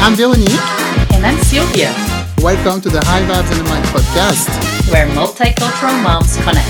I'm Veronique. And I'm Sylvia. Welcome to the High Vibes and the Mind podcast, where multicultural moms connect.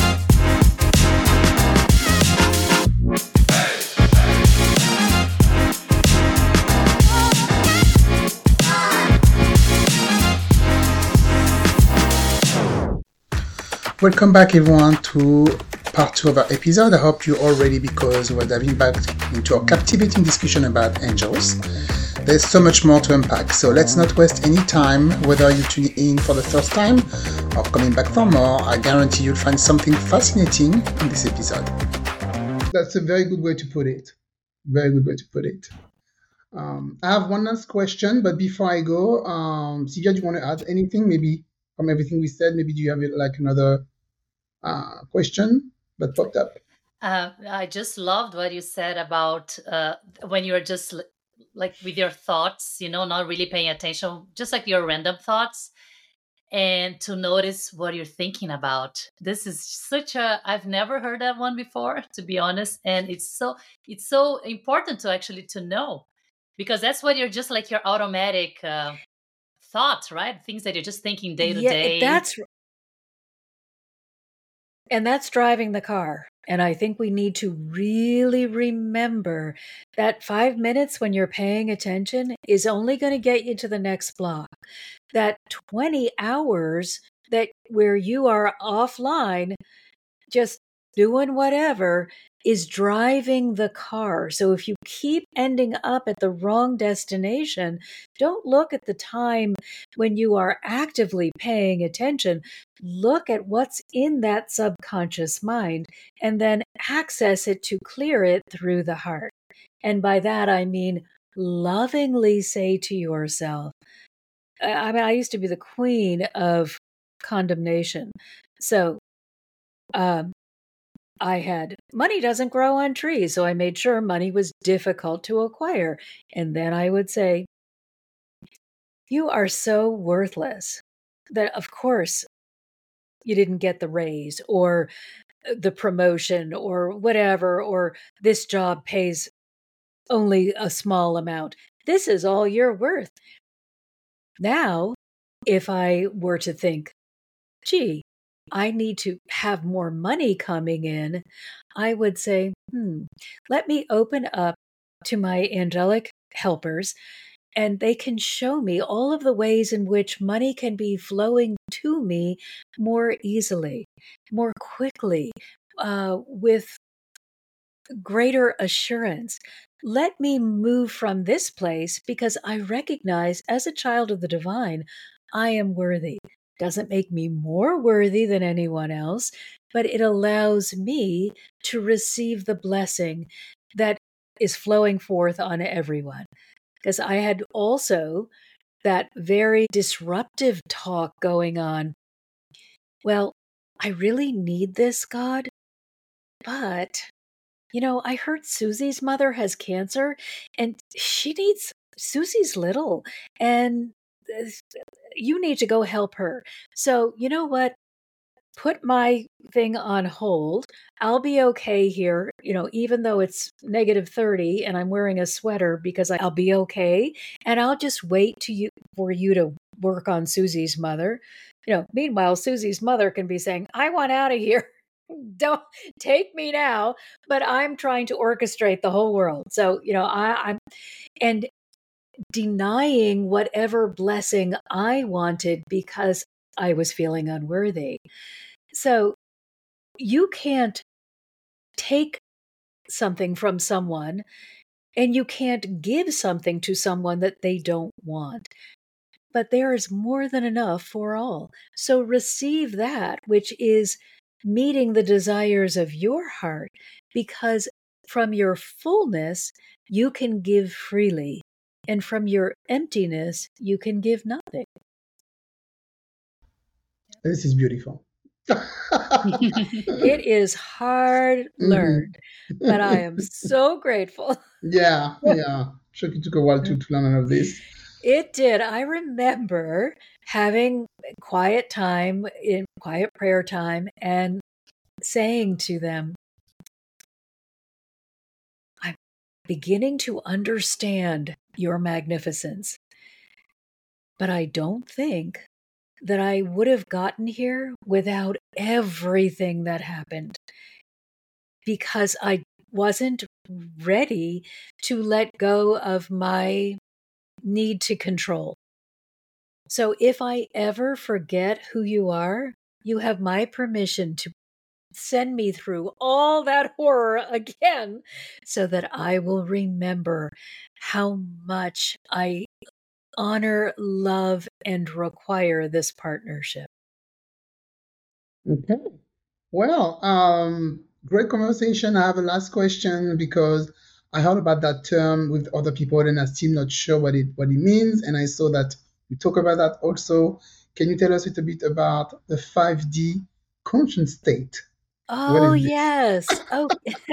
Welcome back, everyone, to part 2 of our episode. I hope you're all ready because we're diving back into our captivating discussion about angels. There's so much more to unpack, so let's not waste any time. Whether you tune in for the first time or coming back for more, I guarantee you'll find something fascinating in this episode. That's a very good way to put it. Very good way to put it. I have one last question, but before I go, Sylvia, do you want to add anything? Maybe from everything we said, maybe do you have like another question that popped up? I just loved what you said about when you're just like with your thoughts, not really paying attention, just like your random thoughts, and to notice what you're thinking about. This is I've never heard that one before, to be honest. And it's so important to know, because that's what you're just like your automatic thoughts, right? Things that you're just thinking day to day. That's driving the car. And I think we need to really remember that 5 minutes when you're paying attention is only going to get you to the next block. That 20 hours where you are offline, just doing whatever, is driving the car. So if you keep ending up at the wrong destination, don't look at the time when you are actively paying attention. Look at what's in that subconscious mind and then access it to clear it through the heart. And by that, I mean lovingly say to yourself, I used to be the queen of condemnation. So, I had money doesn't grow on trees, so I made sure money was difficult to acquire. And then I would say, you are so worthless that, of course, you didn't get the raise or the promotion or whatever, or this job pays only a small amount. This is all you're worth. Now, if I were to think, gee, I need to have more money coming in, I would say, let me open up to my angelic helpers, and they can show me all of the ways in which money can be flowing to me more easily, more quickly, with greater assurance. Let me move from this place because I recognize as a child of the divine, I am worthy. Doesn't make me more worthy than anyone else, but it allows me to receive the blessing that is flowing forth on everyone. Because I had also that very disruptive talk going on. Well, I really need this, God, but I heard Susie's mother has cancer and Susie's little, and you need to go help her. So, you know what? Put my thing on hold. I'll be okay here, even though it's -30 and I'm wearing a sweater because I'll be okay. And I'll just wait for you to work on Susie's mother. Meanwhile, Susie's mother can be saying, I want out of here. Don't take me now. But I'm trying to orchestrate the whole world. So, I'm denying whatever blessing I wanted because I was feeling unworthy. So you can't take something from someone and you can't give something to someone that they don't want. But there is more than enough for all. So receive that, which is meeting the desires of your heart, because from your fullness, you can give freely. And from your emptiness, you can give nothing. This is beautiful. It is hard learned, but I am so grateful. Yeah. Sure, it took a while to learn all of this. It did. I remember having quiet prayer time, and saying to them, I'm beginning to understand your magnificence. But I don't think that I would have gotten here without everything that happened, because I wasn't ready to let go of my need to control. So if I ever forget who you are, you have my permission to send me through all that horror again so that I will remember how much I honor, love, and require this partnership. Okay. Well, great conversation. I have a last question because I heard about that term with other people and I'm still not sure what it means. And I saw that we talk about that also. Can you tell us a little bit about the 5D conscious state? What Oh, is this? yes. Oh,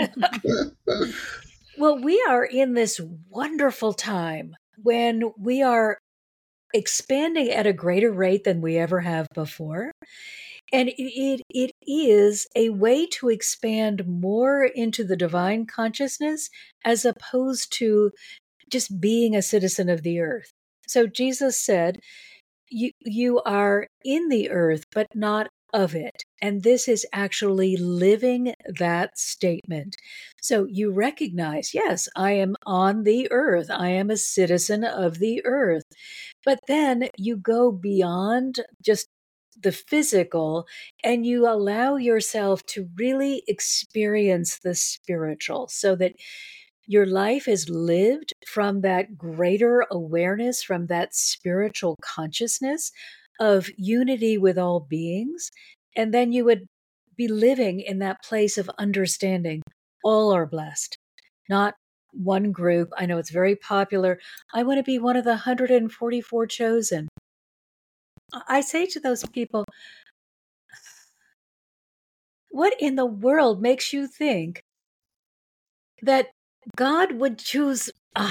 well, we are in this wonderful time when we are expanding at a greater rate than we ever have before. And it is a way to expand more into the divine consciousness as opposed to just being a citizen of the earth. So Jesus said, you are in the earth, but not of it. And this is actually living that statement. So you recognize, yes, I am on the earth. I am a citizen of the earth. But then you go beyond just the physical and you allow yourself to really experience the spiritual so that your life is lived from that greater awareness, from that spiritual consciousness of unity with all beings. And then you would be living in that place of understanding. All are blessed, not one group. I know it's very popular. I want to be one of the 144 chosen. I say to those people, what in the world makes you think that God would choose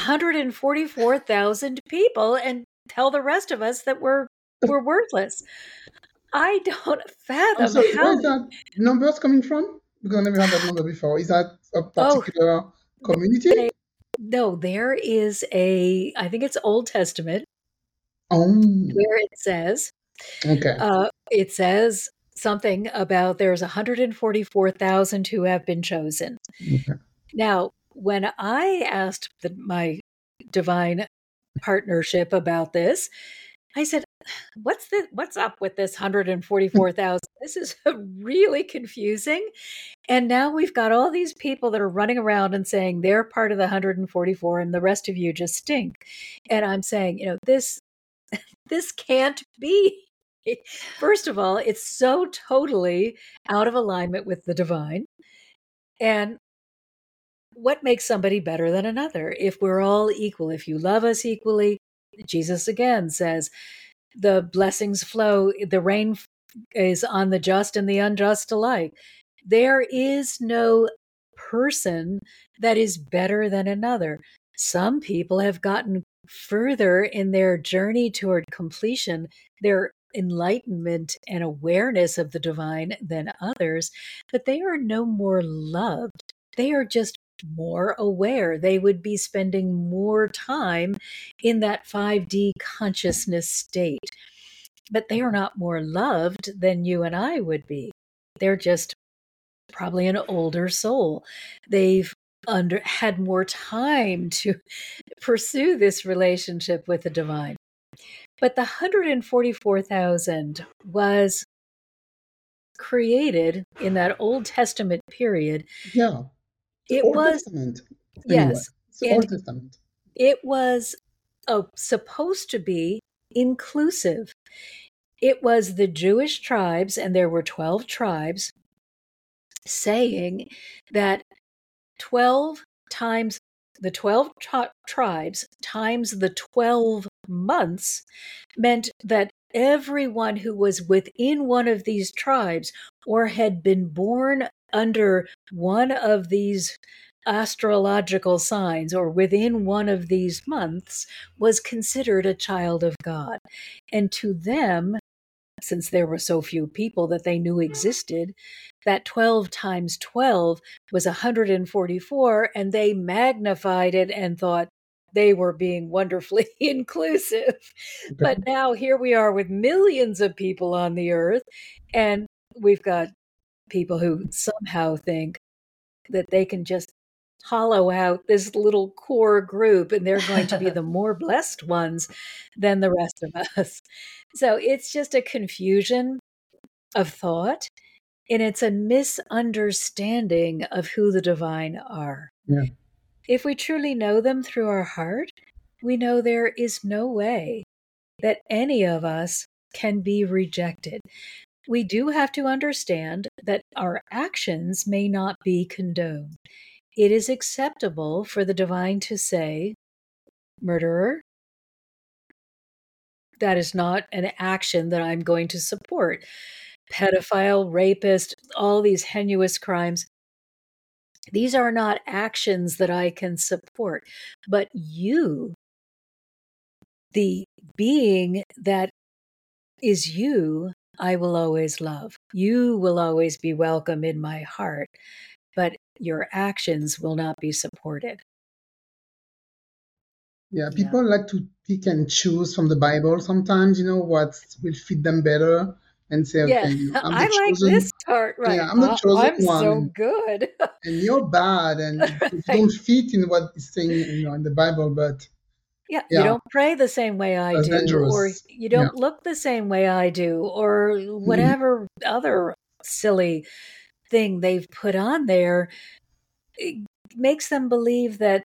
144,000 people and tell the rest of us that we're worthless? I don't I'm fathom sorry, where how. is that numbers coming from? Because I never had that number before. Is that a Oh, particular community? no, there is I think it's Old Testament, Oh, where okay. it says something about there's 144,000 who have been chosen. Okay. Now, when I asked my divine partnership about this, I said, what's up with this 144,000? This is really confusing. And now we've got all these people that are running around and saying they're part of the 144 and the rest of you just stink. And I'm saying, this can't be. First of all, it's so totally out of alignment with the divine. And what makes somebody better than another? If we're all equal, if you love us equally, Jesus again says, the blessings flow, the rain is on the just and the unjust alike. There is no person that is better than another. Some people have gotten further in their journey toward completion, their enlightenment and awareness of the divine than others, but they are no more loved. They are just more aware. They would be spending more time in that 5D consciousness state. But they are not more loved than you and I would be. They're just probably an older soul. They've had more time to pursue this relationship with the divine. But the 144,000 was created in that Old Testament period. Yeah. The It Old was, Testament. Anyway, yes, it's the and Old Testament. it was supposed to be inclusive. It was the Jewish tribes, and there were 12 tribes, saying that 12 times the 12 tribes times the 12 months meant that everyone who was within one of these tribes or had been born under one of these astrological signs or within one of these months was considered a child of God. And to them, since there were so few people that they knew existed, that 12 times 12 was 144, and they magnified it and thought, they were being wonderfully inclusive. But now here we are with millions of people on the earth, and we've got people who somehow think that they can just hollow out this little core group and they're going to be the more blessed ones than the rest of us. So it's just a confusion of thought, and it's a misunderstanding of who the divine are. Yeah. If we truly know them through our heart, we know there is no way that any of us can be rejected. We do have to understand that our actions may not be condoned. It is acceptable for the divine to say, murderer, that is not an action that I'm going to support. Pedophile, rapist, all these heinous crimes, these are not actions that I can support. But you, the being that is you, I will always love. You will always be welcome in my heart, but your actions will not be supported. Yeah, people like to pick and choose from the Bible sometimes, what will fit them better and say, Yeah, okay, I'm I the like chosen, this part, right? yeah, I'm the chosen I'm one, so good. and you're bad, and you Right. don't fit in what is saying, in the Bible, but Yeah, you yeah, don't pray the same way I that's do, or dangerous. you Yeah. don't look the same way I do, or whatever other silly thing they've put on there. It makes them believe that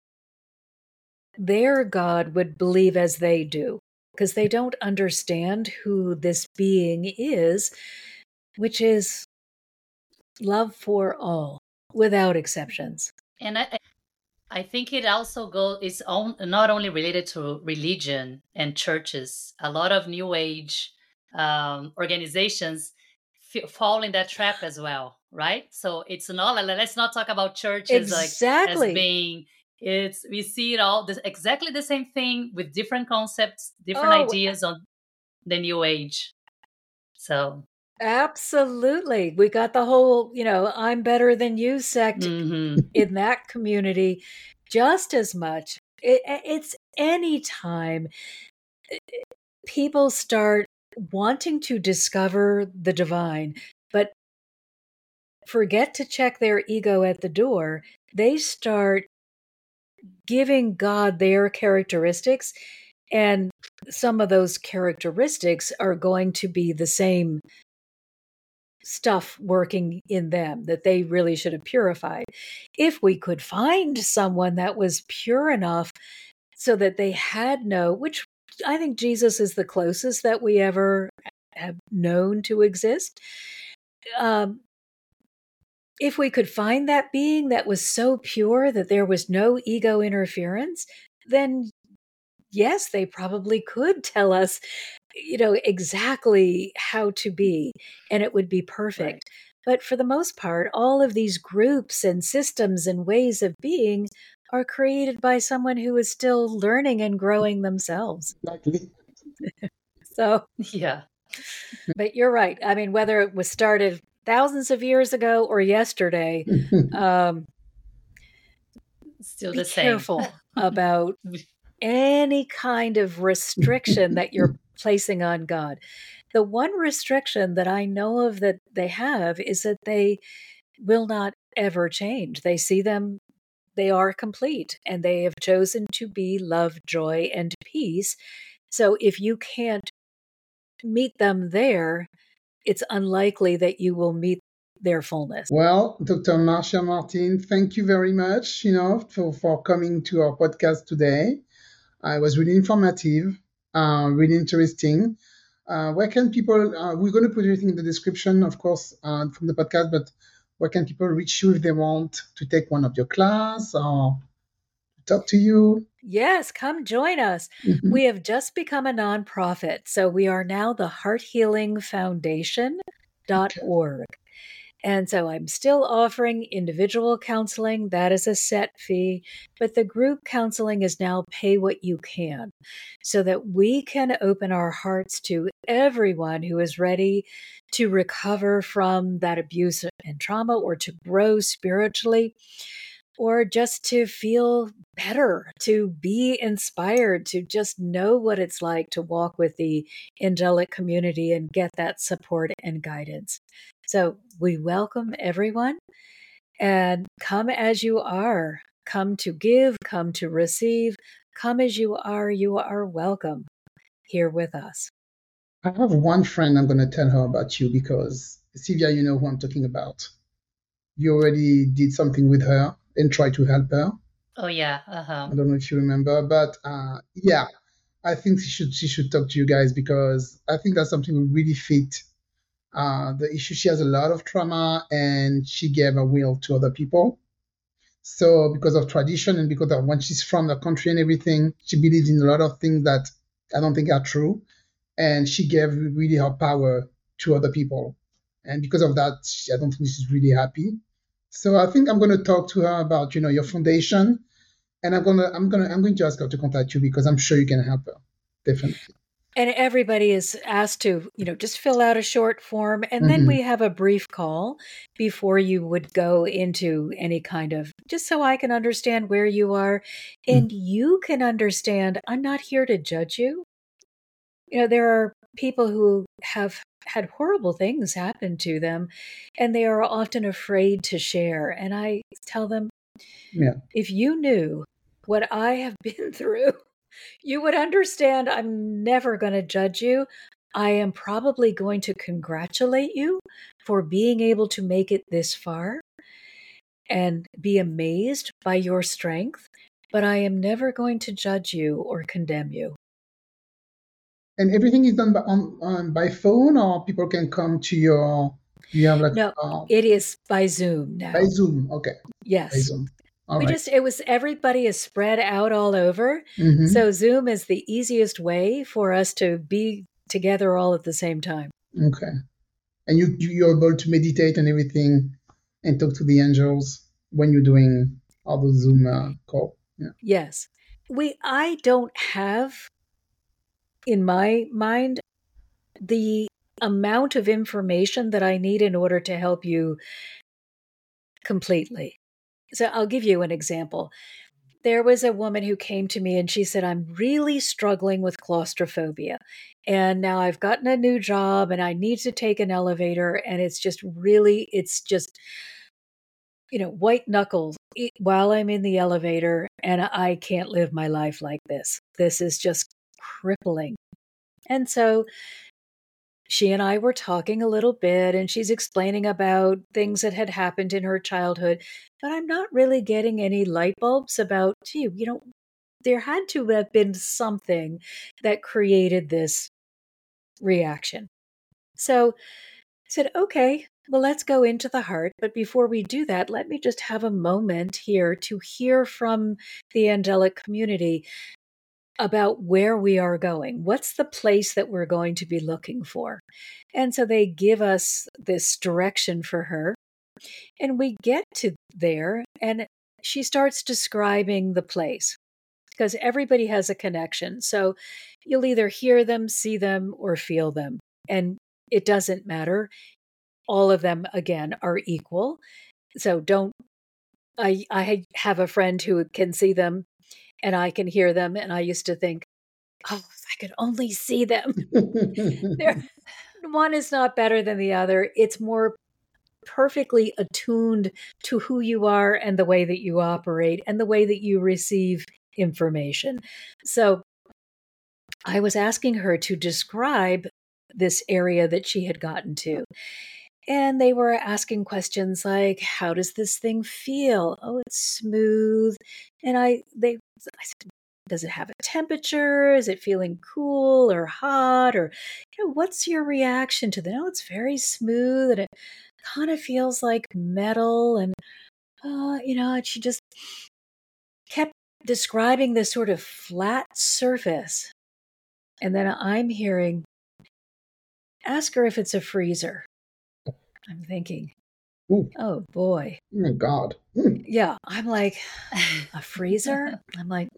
their God would believe as they do, because they don't understand who this being is, which is love for all, without exceptions. And I think it also is not only related to religion and churches. A lot of New Age organizations fall in that trap as well, right? So it's not let's not talk about churches like as Exactly. being we see it all exactly the same thing with different concepts, different Oh, ideas on the New Age. So absolutely. We got the whole, I'm better than you sect mhm. in that community just as much. It's any time people start wanting to discover the divine, but forget to check their ego at the door, they start giving God their characteristics, and some of those characteristics are going to be the same stuff working in them that they really should have purified. If we could find someone that was pure enough so that they had which I think Jesus is the closest that we ever have known to exist. If we could find that being that was so pure that there was no ego interference, then yes, they probably could tell us, exactly how to be, and it would be perfect. Right. But for the most part, all of these groups and systems and ways of being are created by someone who is still learning and growing themselves. Exactly. So, Yeah. but you're right. I mean, whether it was started thousands of years ago or yesterday, Still be the same. careful about any kind of restriction that you're placing on God. The one restriction that I know of that they have is that they will not ever change. They see them, they are complete, and they have chosen to be love, joy, and peace. So if you can't meet them there, it's unlikely that you will meet their fullness. Well, Dr. Marcia Martin, thank you very much, for coming to our podcast today. It was really informative, really interesting. Where can people, we're going to put everything in the description, of course, from the podcast, but where can people reach you if they want to take one of your class or talk to you? Yes, come join us. We have just become a nonprofit, so we are now the hearthealingfoundation.org. And so I'm still offering individual counseling. That is a set fee. But the group counseling is now pay what you can, so that we can open our hearts to everyone who is ready to recover from that abuse and trauma or to grow spiritually. or just to feel better, to be inspired, to just know what it's like to walk with the angelic community and get that support and guidance. So we welcome everyone, and come as you are. Come to give, come to receive, come as you are welcome here with us. I have one friend I'm going to tell her about you because, Sylvia, you know who I'm talking about. You already did something with her and tried to help her. Oh yeah. I don't know if you remember, but yeah, I think she should talk to you guys because I think that's something will really fit the issue. She has a lot of trauma and she gave her will to other people. So because of tradition and because of when she's from the country and everything, she believes in a lot of things that I don't think are true. And she gave really her power to other people. And because of that, I don't think she's really happy. So I think I'm going to talk to her about, your foundation, and I'm going to ask her to contact you because I'm sure you can help her. Definitely. And everybody is asked to, just fill out a short form. And then we have a brief call before you would go into any kind of, just so I can understand where you are and you can understand I'm not here to judge you. There are people who have had horrible things happen to them and they are often afraid to share. And I tell them, if you knew what I have been through, you would understand I'm never going to judge you. I am probably going to congratulate you for being able to make it this far and be amazed by your strength, but I am never going to judge you or condemn you. And everything is done by phone, or people can come to your. You have No, it is by Zoom now. By Zoom, okay. Yes. By Zoom. All right. Everybody is spread out all over. So Zoom is the easiest way for us to be together all at the same time. Okay. And you're able to meditate and everything and talk to the angels when you're doing all the Zoom call. Yeah. Yes. I don't have in my mind the amount of information that I need in order to help you completely. So I'll give you an example. There was a woman who came to me and she said, I'm really struggling with claustrophobia. And now I've gotten a new job and I need to take an elevator. And it's just, white knuckles while I'm in the elevator and I can't live my life like this. This is just crippling. And so she and I were talking a little bit and she's explaining about things that had happened in her childhood, but I'm not really getting any light bulbs about, there had to have been something that created this reaction. So I said, okay, well, let's go into the heart. But before we do that, let me just have a moment here to hear from the angelic community about where we are going. What's the place that we're going to be looking for? And so they give us this direction for her. And we get to there and she starts describing the place because everybody has a connection. So you'll either hear them, see them, or feel them. And it doesn't matter. All of them, again, are equal. So I have a friend who can see them and I can hear them. And I used to think, oh, if I could only see them. One is not better than the other. It's more perfectly attuned to who you are and the way that you operate and the way that you receive information. So I was asking her to describe this area that she had gotten to. And they were asking questions like, how does this thing feel? Oh, it's smooth. And I said, does it have a temperature? Is it feeling cool or hot? Or, what's your reaction to that? Oh, it's very smooth and it kind of feels like metal. And, and she just kept describing this sort of flat surface. And then I'm hearing, ask her if it's a freezer. I'm thinking, oh boy. Oh my God. Yeah. I'm like, a freezer? I'm like,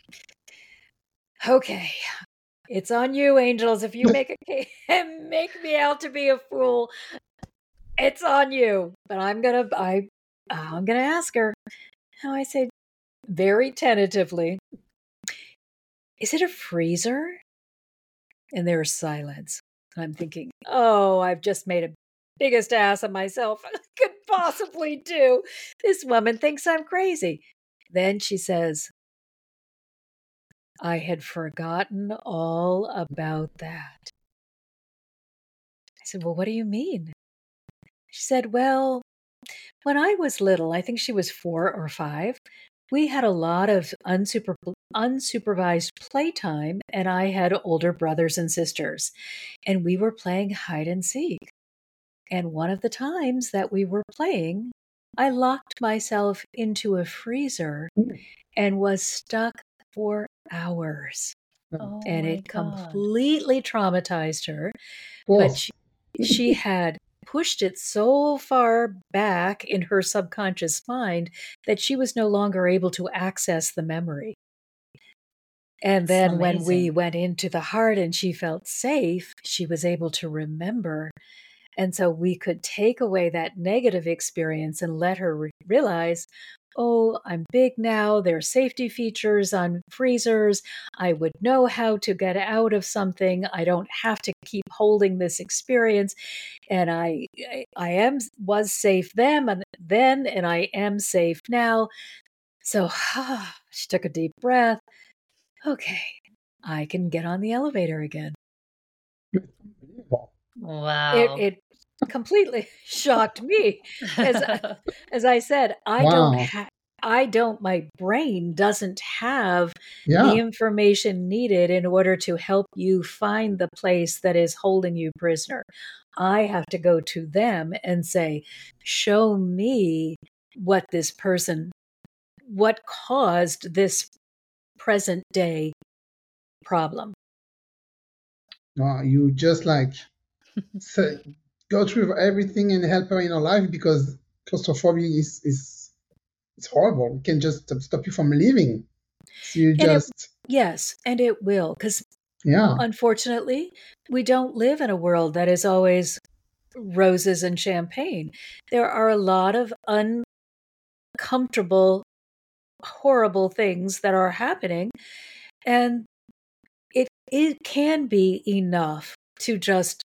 okay, it's on you, angels. If you make me out to be a fool, it's on you. But I'm gonna ask her. Now I say very tentatively, is it a freezer? And there's silence. And I'm thinking, oh, I've just made a biggest ass of myself I could possibly do. This woman thinks I'm crazy. Then she says, I had forgotten all about that. I said, well, what do you mean? She said, well, when I was little, I think she was 4 or 5, we had a lot of unsupervised playtime, and I had older brothers and sisters, and we were playing hide and seek. And one of the times that we were playing, I locked myself into a freezer and was stuck for hours. Oh And my it God. completely traumatized her. Of But course. she had pushed it so far back in her subconscious mind that she was no longer able to access the memory. And That's then when we amazing. went into the heart and she felt safe, she was able to remember. And so we could take away that negative experience and let her realize, oh, I'm big now. There are safety features on freezers. I would know how to get out of something. I don't have to keep holding this experience. And I was safe then, and I am safe now. So she took a deep breath. Okay, I can get on the elevator again. Wow. It completely shocked me. As I said, Wow. my brain doesn't have the Yeah. information needed in order to help you find the place that is holding you prisoner. I have to go to them and say, show me what caused this present day problem. You just like go through everything and help her in her life because claustrophobia is it's horrible. It can just stop you from living. So you And just yes, and it will, because yeah. unfortunately, we don't live in a world that is always roses and champagne. There are a lot of uncomfortable, horrible things that are happening, and it can be enough to just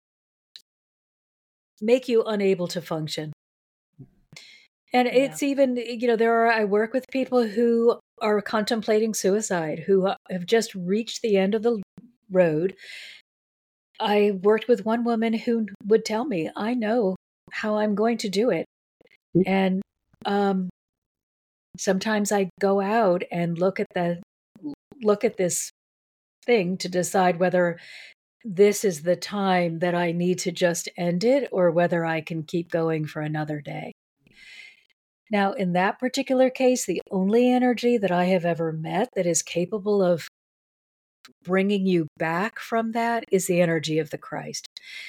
make you unable to function. And Yeah. it's even, I work with people who are contemplating suicide, who have just reached the end of the road. I worked with one woman who would tell me, I know how I'm going to do it. And sometimes I go out and look at this thing to decide whether this is the time that I need to just end it or whether I can keep going for another day. Now, in that particular case, the only energy that I have ever met that is capable of bringing you back from that is the energy of the Christ.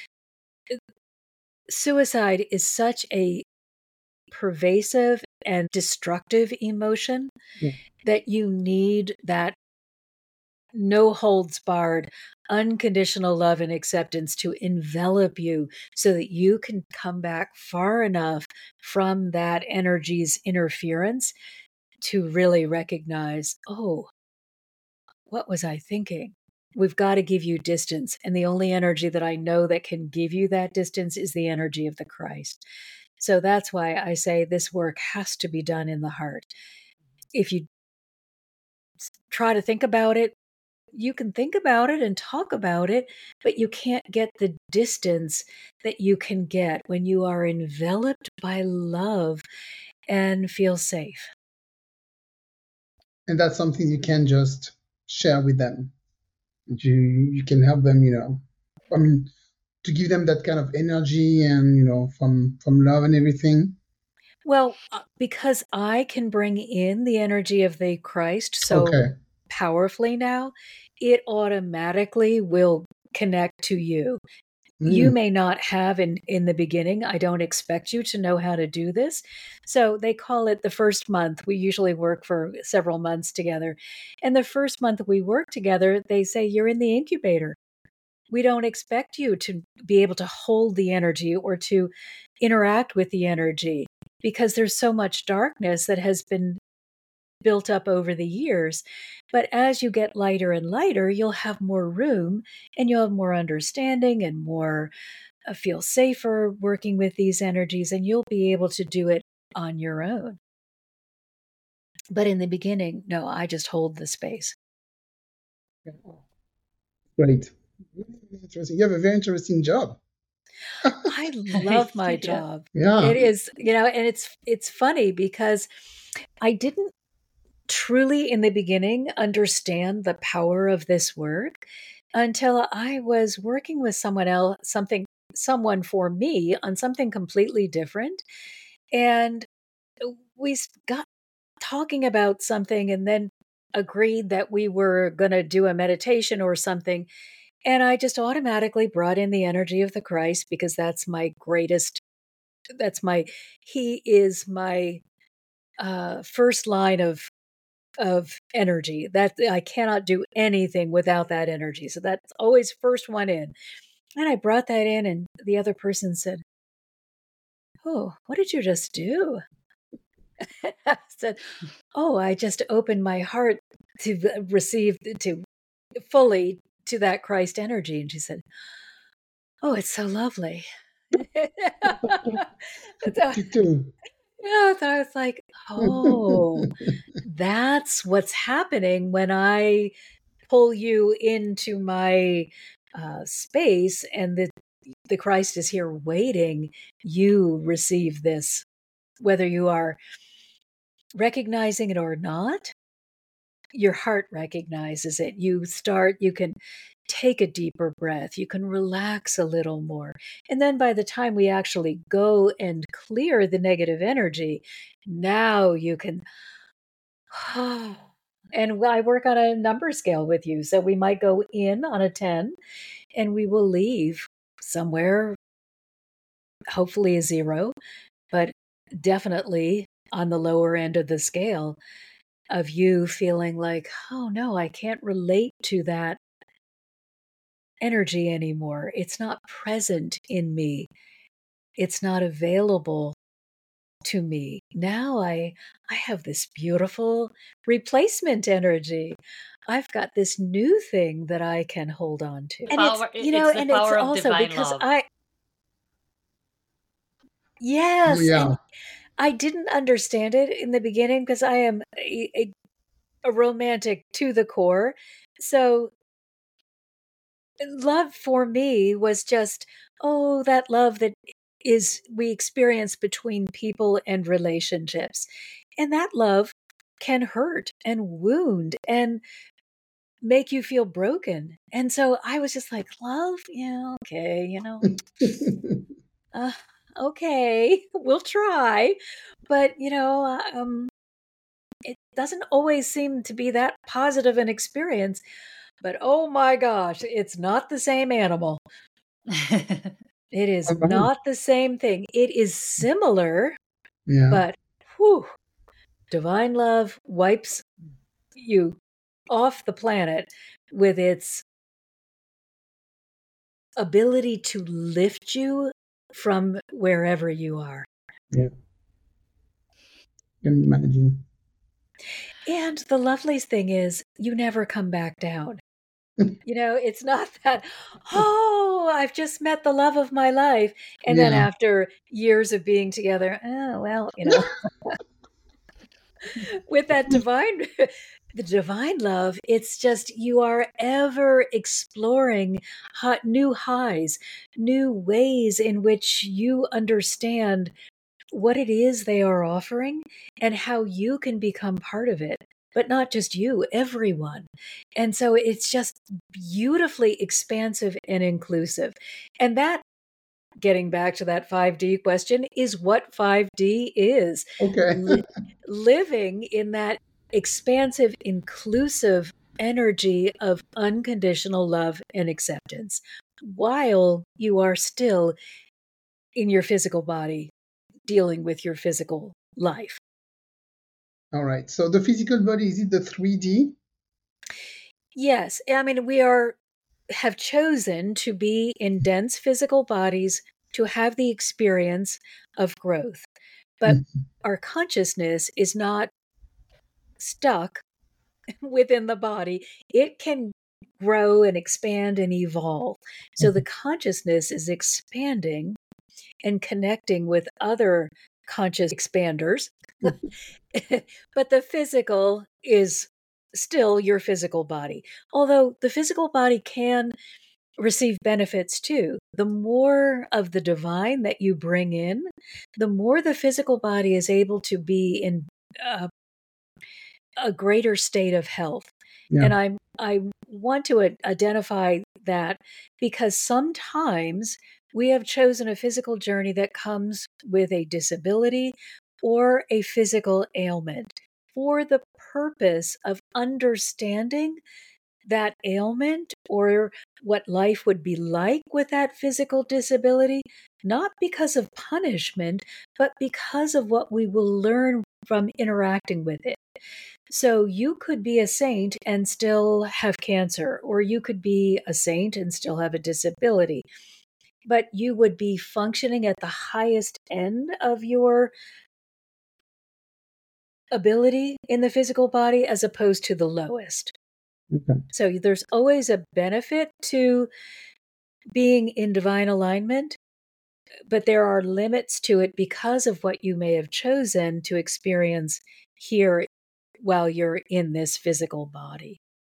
Suicide is such a pervasive and destructive emotion that you need that no holds barred, unconditional love and acceptance to envelop you so that you can come back far enough from that energy's interference to really recognize, oh, what was I thinking? We've got to give you distance. And the only energy that I know that can give you that distance is the energy of the Christ. So that's why I say this work has to be done in the heart. If you try to think about it, you can think about it and talk about it, but you can't get the distance that you can get when you are enveloped by love and feel safe. And that's something you can just share with them. You can help them, I mean, to give them that kind of energy and from love and everything. Well, because I can bring in the energy of the Christ so Okay. powerfully now, it automatically will connect to you. You may not have in the beginning. I don't expect you to know how to do this. So they call it the first month. We usually work for several months together. And the first month we work together, they say, you're in the incubator. We don't expect you to be able to hold the energy or to interact with the energy. because there's so much darkness that has been built up over the years. But as you get lighter and lighter, you'll have more room and you'll have more understanding and more feel safer working with these energies, and you'll be able to do it on your own. But in the beginning, no, I just hold the space. Great. Interesting. You have a very interesting job. I love my Yeah. job. Yeah. It is, and it's funny because I didn't truly in the beginning understand the power of this work until I was working with someone for me on something completely different. And we got talking about something and then agreed that we were going to do a meditation or something. And I just automatically brought in the energy of the Christ because that's my greatest, he is my first line of energy. That I cannot do anything without that energy. So that's always first one in. And I brought that in and the other person said, "Oh, what did you just do?" I said, "Oh, I just opened my heart to receive to fully to that Christ energy." And she said, "Oh, it's so lovely." So, You too. yeah, so I was like, "Oh, that's what's happening when I pull you into my space, and the Christ is here waiting. You receive this, whether you are recognizing it or not. Your heart recognizes it. You can take a deeper breath. You can relax a little more. And then by the time we actually go and clear the negative energy, now you can." And I work on a number scale with you. So we might go in on a 10 and we will leave somewhere, hopefully a 0, but definitely on the lower end of the scale of you feeling like, "Oh no, I can't relate to that energy anymore. It's not present in me. It's not available to me. Now I have this beautiful replacement energy. I've got this new thing that I can hold on to." And Power, it's it's the power of also divine because love. Oh, yes, yeah. and I didn't understand it in the beginning because I am a romantic to the core. So love for me was just, oh, that love that we experience between people and relationships. And that love can hurt and wound and make you feel broken. And so I was just like, love, yeah, okay, uh, okay, we'll try. But, it doesn't always seem to be that positive an experience. But oh my gosh, it's not the same animal. It is All right. not the same thing. It is similar, Yeah. but whew, divine love wipes you off the planet with its ability to lift you from wherever you are. Yeah. Can you imagine? And the loveliest thing is you never come back down. It's not that, oh, I've just met the love of my life. And then Yeah. after years of being together, oh, well, with that the divine love, it's just you are ever exploring new highs, new ways in which you understand what it is they are offering and how you can become part of it. But not just you, everyone. And so it's just beautifully expansive and inclusive. And that, getting back to that 5D question, is what 5D is. Okay. Living in that expansive, inclusive energy of unconditional love and acceptance while you are still in your physical body dealing with your physical life. All right. So the physical body, is it the 3D? Yes. I mean, have chosen to be in dense physical bodies to have the experience of growth. But our consciousness is not stuck within the body. It can grow and expand and evolve. So the consciousness is expanding and connecting with other conscious expanders. But the physical is still your physical body. Although the physical body can receive benefits too. The more of the divine that you bring in, the more the physical body is able to be in a greater state of health. Yeah. And I want to identify that because sometimes we have chosen a physical journey that comes with a disability or a physical ailment for the purpose of understanding that ailment or what life would be like with that physical disability, not because of punishment, but because of what we will learn from interacting with it. So you could be a saint and still have cancer, or you could be a saint and still have a disability, but you would be functioning at the highest end of your ability in the physical body as opposed to the lowest. Okay. So there's always a benefit to being in divine alignment, but there are limits to it because of what you may have chosen to experience here while you're in this physical body.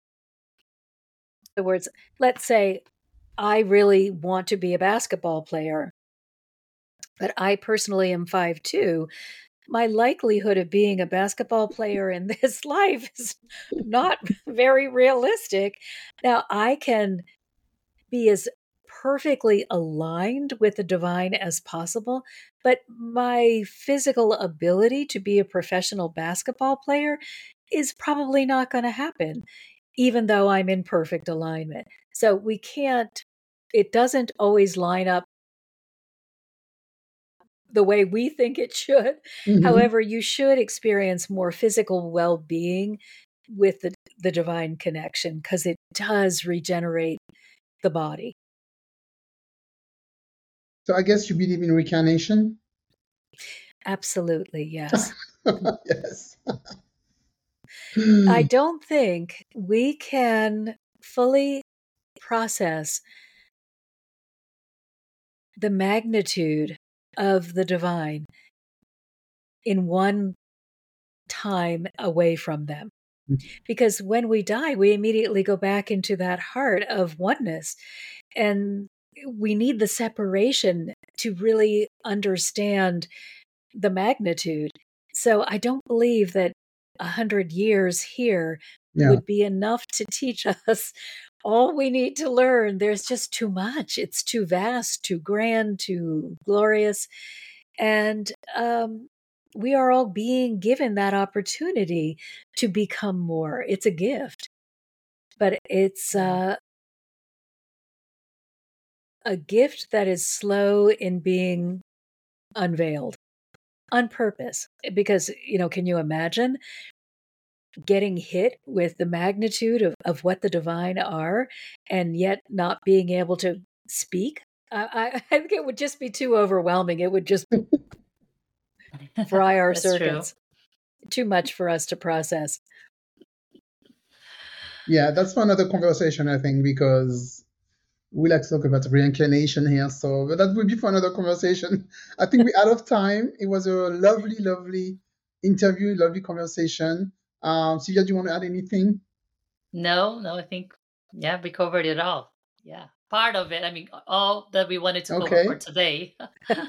In other words, let's say I really want to be a basketball player, but I personally am 5'2". My likelihood of being a basketball player in this life is not very realistic. Now, I can be as perfectly aligned with the divine as possible, but my physical ability to be a professional basketball player is probably not going to happen, even though I'm in perfect alignment. So we can't, it doesn't always line up the way we think it should. However, you should experience more physical well-being with the divine connection because it does regenerate the body. So I guess you believe in reincarnation? Absolutely, yes. Yes. I don't think we can fully process the magnitude of the divine in one time away from them. Because when we die, we immediately go back into that heart of oneness. And we need the separation to really understand the magnitude. So I don't believe that 100 years here would be enough to teach us all we need to learn. There's just too much. It's too vast, too grand, too glorious. And we are all being given that opportunity to become more. It's a gift, but it's a gift that is slow in being unveiled on purpose. Because, can you imagine getting hit with the magnitude of what the divine are and yet not being able to speak? I think it would just be too overwhelming. It would just fry our circuits. Too much for us to process. Yeah, that's for another conversation, I think, because we like to talk about reincarnation here. So but that would be for another conversation. I think we're out of time. It was a lovely, lovely interview, lovely conversation. Sylvia, do you want to add anything? No, I think, we covered it all. Yeah, part of it. I mean, all that we wanted to cover for today.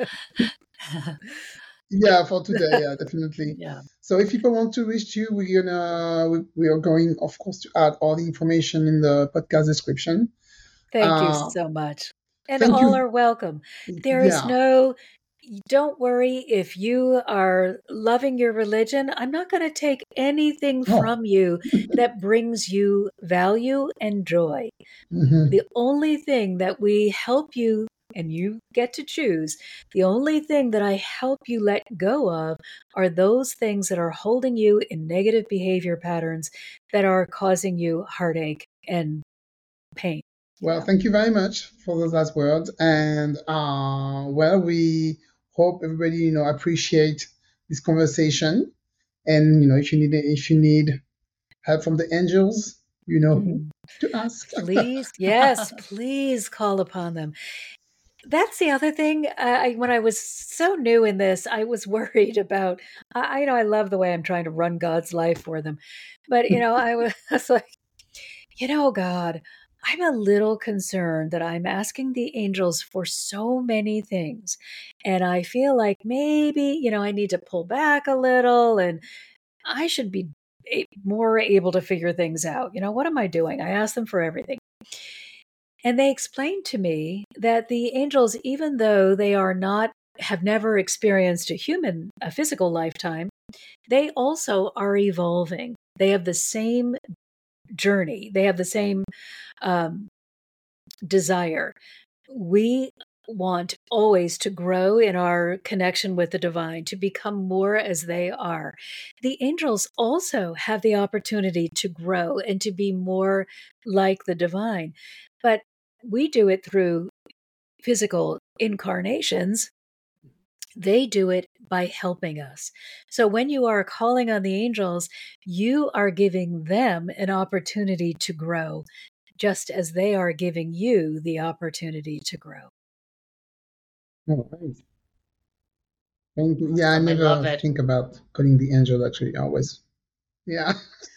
Yeah, for today, yeah, definitely. Yeah. So if people want to reach you, we are going, of course, to add all the information in the podcast description. Thank you so much. And all are welcome. There is don't worry if you are loving your religion. I'm not going to take anything from you that brings you value and joy. The only thing that we help you, and you get to choose, the only thing that I help you let go of are those things that are holding you in negative behavior patterns that are causing you heartache and pain. Well, thank you very much for those last words. And we hope everybody, appreciate this conversation. And if you need help from the angels, you know who to ask. Please, yes, please call upon them. That's the other thing. When I was so new in this, I was worried about. I love the way I'm trying to run God's life for them, but I was like, God, I'm a little concerned that I'm asking the angels for so many things, and I feel like maybe I need to pull back a little, and I should be more able to figure things out. What am I doing? I ask them for everything. And they explained to me that the angels, even though they have never experienced a physical lifetime, they also are evolving. They have the same journey. They have the same desire. We want always to grow in our connection with the divine, to become more as they are. The angels also have the opportunity to grow and to be more like the divine. But we do it through physical incarnations. They do it by helping us. So when you are calling on the angels, you are giving them an opportunity to grow, just as they are giving you the opportunity to grow. Oh, thanks. Thank you. Yeah, I Awesome. I love never it. think about calling the angel actually. Always. Yeah.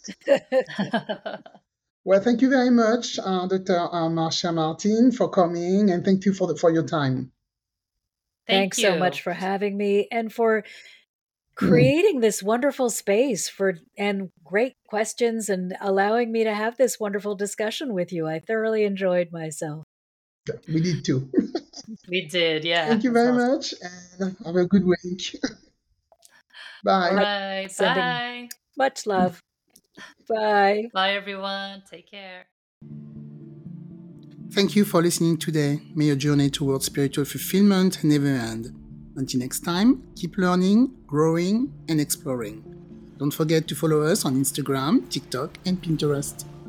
Well, thank you very much, Dr. Marcia Martin, for coming, and thank you for your time. Thanks so much for having me and for creating this wonderful space and great questions and allowing me to have this wonderful discussion with you. I thoroughly enjoyed myself. Yeah, we did too. We did, yeah. Thank you very much, and have a good week. Bye. All right, bye. Much love. Bye. Bye, everyone. Take care. Thank you for listening today. May your journey towards spiritual fulfillment never end. Until next time, keep learning, growing, and exploring. Don't forget to follow us on Instagram, TikTok, and Pinterest.